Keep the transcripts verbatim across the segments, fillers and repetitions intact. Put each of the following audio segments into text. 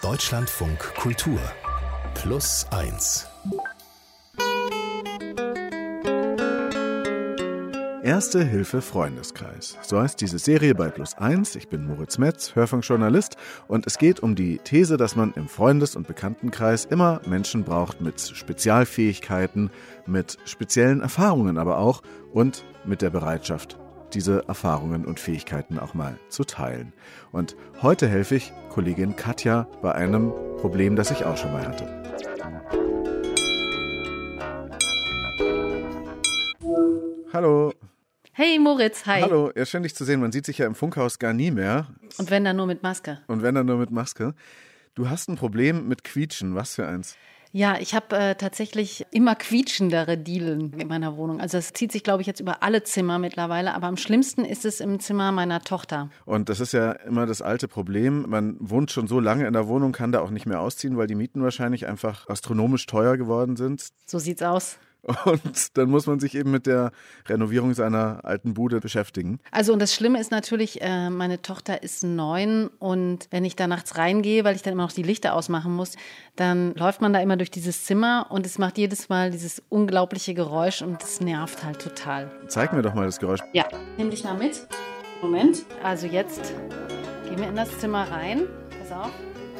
Deutschlandfunk Kultur Plus eins. Erste Hilfe Freundeskreis. So heißt diese Serie bei Plus eins. Ich bin Moritz Metz, Hörfunkjournalist, und es geht um die These, dass man im Freundes- und Bekanntenkreis immer Menschen braucht mit Spezialfähigkeiten, mit speziellen Erfahrungen aber auch und mit der Bereitschaft, diese Erfahrungen und Fähigkeiten auch mal zu teilen. Und heute helfe ich Kollegin Katja bei einem Problem, das ich auch schon mal hatte. Hallo. Hey Moritz, hi. Hallo, ja, schön dich zu sehen. Man sieht sich ja im Funkhaus gar nie mehr. Und wenn dann nur mit Maske. Und wenn dann nur mit Maske. Du hast ein Problem mit Quietschen. Was für eins? Ja, ich habe äh, tatsächlich immer quietschendere Dielen in meiner Wohnung. Also es zieht sich, glaube ich, jetzt über alle Zimmer mittlerweile. Aber am schlimmsten ist es im Zimmer meiner Tochter. Und das ist ja immer das alte Problem. Man wohnt schon so lange in der Wohnung, kann da auch nicht mehr ausziehen, weil die Mieten wahrscheinlich einfach astronomisch teuer geworden sind. So sieht's aus. Und dann muss man sich eben mit der Renovierung seiner alten Bude beschäftigen. Also und das Schlimme ist natürlich, äh, meine Tochter ist neun und wenn ich da nachts reingehe, weil ich dann immer noch die Lichter ausmachen muss, dann läuft man da immer durch dieses Zimmer und es macht jedes Mal dieses unglaubliche Geräusch und das nervt halt total. Zeig mir doch mal das Geräusch. Ja, nimm dich mal mit. Moment. Also jetzt gehen wir in das Zimmer rein. Pass auf.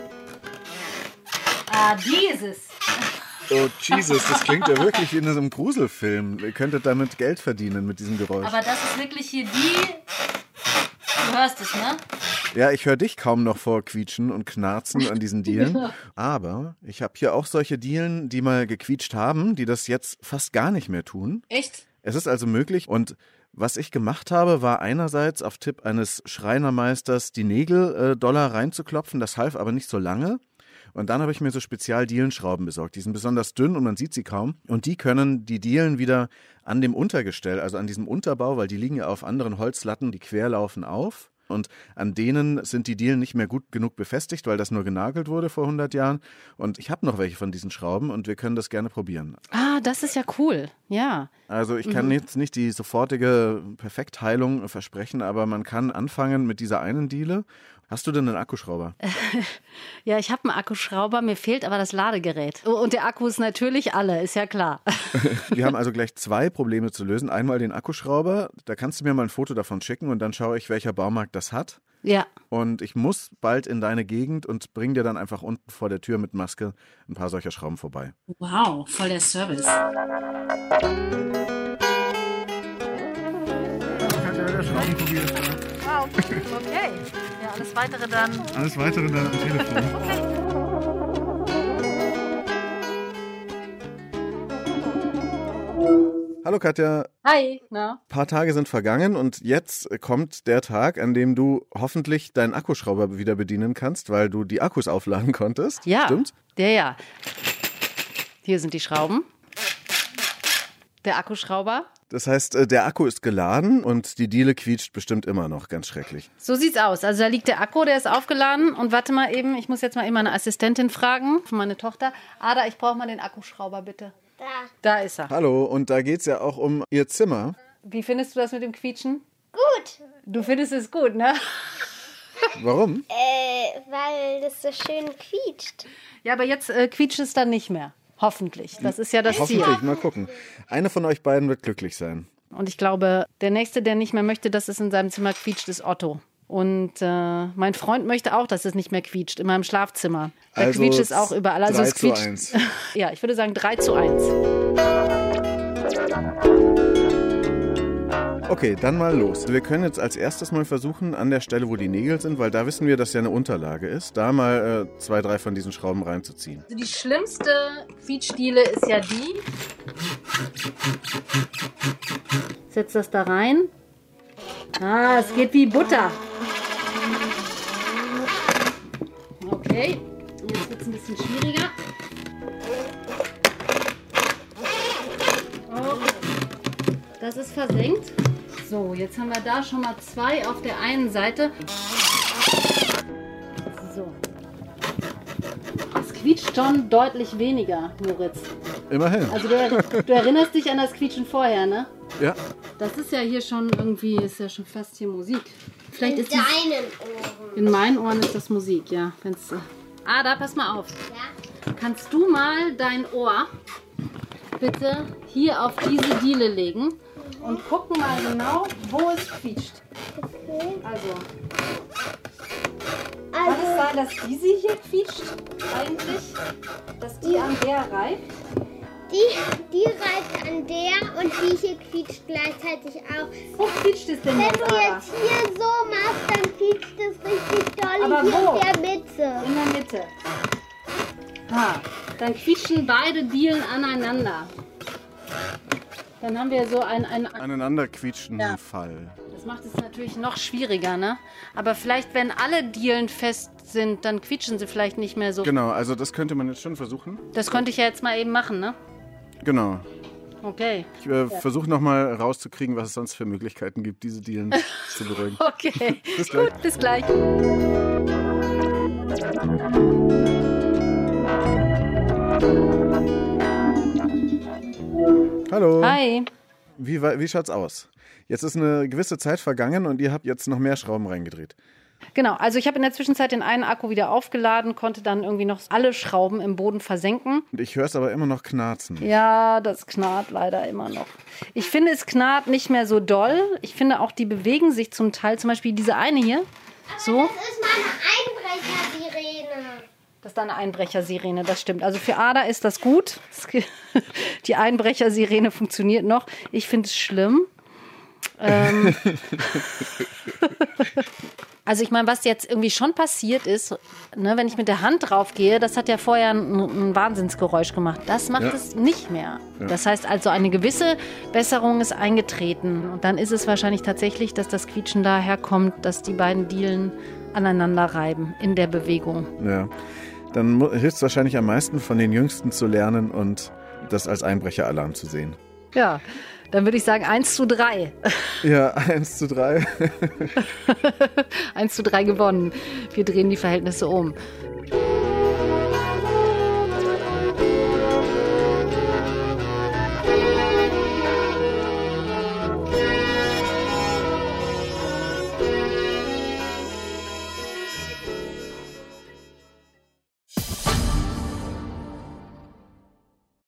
Ah, dieses. Oh Jesus, das klingt ja wirklich wie in einem Gruselfilm. Ihr könntet damit Geld verdienen mit diesem Geräusch. Aber das ist wirklich hier die... Du hörst es, ne? Ja, ich höre dich kaum noch vor quietschen und knarzen an diesen Dielen. Aber ich habe hier auch solche Dielen, die mal gequietscht haben, die das jetzt fast gar nicht mehr tun. Echt? Es ist also möglich. Und was ich gemacht habe, war einerseits auf Tipp eines Schreinermeisters die Nägel äh, doller reinzuklopfen. Das half aber nicht so lange. Und dann habe ich mir so Spezial-Dielenschrauben besorgt. Die sind besonders dünn und man sieht sie kaum. Und die können die Dielen wieder an dem Untergestell, also an diesem Unterbau, weil die liegen ja auf anderen Holzlatten, die quer laufen, auf. Und an denen sind die Dielen nicht mehr gut genug befestigt, weil das nur genagelt wurde vor hundert Jahren. Und ich habe noch welche von diesen Schrauben und wir können das gerne probieren. Ah, das ist ja cool. Ja. Also ich kann mhm. jetzt nicht die sofortige Perfektheilung versprechen, aber man kann anfangen mit dieser einen Diele. Hast du denn einen Akkuschrauber? Ja, ich habe einen Akkuschrauber, mir fehlt aber das Ladegerät. Und der Akku ist natürlich alle, ist ja klar. Wir haben also gleich zwei Probleme zu lösen. Einmal den Akkuschrauber, da kannst du mir mal ein Foto davon schicken und dann schaue ich, welcher Baumarkt das hat. Ja. Und ich muss bald in deine Gegend und bring dir dann einfach unten vor der Tür mit Maske ein paar solcher Schrauben vorbei. Wow, voll der Service. Wow, okay. Ja, alles Weitere dann. Alles Weitere dann am Telefon. Okay. Hallo Katja. Hi, na? Ein paar Tage sind vergangen und jetzt kommt der Tag, an dem du hoffentlich deinen Akkuschrauber wieder bedienen kannst, weil du die Akkus aufladen konntest. Ja, Stimmt's? Der ja. Hier sind die Schrauben. Der Akkuschrauber. Das heißt, der Akku ist geladen und die Diele quietscht bestimmt immer noch. Ganz schrecklich. So sieht's aus. Also da liegt der Akku, der ist aufgeladen. Und warte mal eben, ich muss jetzt mal eben meine Assistentin fragen, von meine Tochter. Ada, ich brauche mal den Akkuschrauber, bitte. Da. Da ist er. Hallo, und da geht's ja auch um ihr Zimmer. Wie findest du das mit dem Quietschen? Gut. Du findest es gut, ne? Warum? Äh, weil das so schön quietscht. Ja, aber jetzt äh, quietscht es dann nicht mehr. Hoffentlich. Das ist ja das Hoffentlich, Ziel. mal gucken. Eine von euch beiden wird glücklich sein. Und ich glaube, der Nächste, der nicht mehr möchte, dass es in seinem Zimmer quietscht, ist Otto. Und äh, mein Freund möchte auch, dass es nicht mehr quietscht, in meinem Schlafzimmer. Da also quietscht es auch überall. Also drei es quietscht. zu eins. Ja, ich würde sagen drei zu eins. Okay, dann mal los. Wir können jetzt als erstes mal versuchen, an der Stelle, wo die Nägel sind, weil da wissen wir, dass ja eine Unterlage ist, da mal äh, zwei, drei von diesen Schrauben reinzuziehen. Also die schlimmste Quietschdiele ist ja die. Setz das da rein. Ah, es geht wie Butter. Okay, jetzt wird es ein bisschen schwieriger. Okay. Das ist versenkt. So, jetzt haben wir da schon mal zwei auf der einen Seite. So. Es quietscht schon deutlich weniger, Moritz. Immerhin. Also du, du erinnerst dich an das Quietschen vorher, ne? Ja. Das ist ja hier schon irgendwie, ist ja schon fast hier Musik. Vielleicht In ist dies, deinen Ohren. in meinen Ohren ist das Musik, ja. Wenn's, Ada, pass mal auf. Ja. Kannst du mal dein Ohr bitte hier auf diese Diele legen und gucken mal genau, wo es quietscht. Okay. Also, kann es sein, dass diese hier quietscht eigentlich? Dass die an der reibt? Die, die reibt an der und die hier quietscht gleichzeitig auch. Wo quietscht es denn Wenn jetzt, du Ada? jetzt hier so machst, dann quietscht es richtig doll Aber hier wo? in der Mitte. In der Mitte. Ha, dann quietschen beide Dielen aneinander. Dann haben wir so ein, ein Aneinander quietschenden Ja. Fall. Das macht es natürlich noch schwieriger, ne? Aber vielleicht, wenn alle Dielen fest sind, dann quietschen sie vielleicht nicht mehr so. Genau, also das könnte man jetzt schon versuchen. Das könnte ich ja jetzt mal eben machen, ne? Genau. Okay. Ich äh, versuche nochmal rauszukriegen, was es sonst für Möglichkeiten gibt, diese Dielen zu beruhigen. Okay. Bis gleich. Gut, bis gleich. Hallo. Hi. Wie, wa- wie schaut's aus? Jetzt ist eine gewisse Zeit vergangen und ihr habt jetzt noch mehr Schrauben reingedreht. Genau, also ich habe in der Zwischenzeit den einen Akku wieder aufgeladen, konnte dann irgendwie noch alle Schrauben im Boden versenken. Und ich höre es aber immer noch knarzen. Ja, das knarrt leider immer noch. Ich finde, es knarrt nicht mehr so doll. Ich finde auch, die bewegen sich zum Teil. Zum Beispiel diese eine hier. So. Das ist meine Einbrechersirene. Das ist eine Einbrechersirene, das stimmt. Also für Ada ist das gut. Die Einbrechersirene funktioniert noch. Ich finde es schlimm. Ähm also ich meine, was jetzt irgendwie schon passiert ist, ne, wenn ich mit der Hand drauf gehe, das hat ja vorher ein, ein Wahnsinnsgeräusch gemacht. Das macht Ja. es nicht mehr. Ja. Das heißt also, eine gewisse Besserung ist eingetreten. Und dann ist es wahrscheinlich tatsächlich, dass das Quietschen daher kommt, dass die beiden Dielen aneinander reiben in der Bewegung. Ja. Dann hilft es wahrscheinlich am meisten, von den Jüngsten zu lernen und das als Einbrecheralarm zu sehen. Ja, dann würde ich sagen eins zu drei. Ja, eins zu drei. eins zu drei gewonnen. Wir drehen die Verhältnisse um.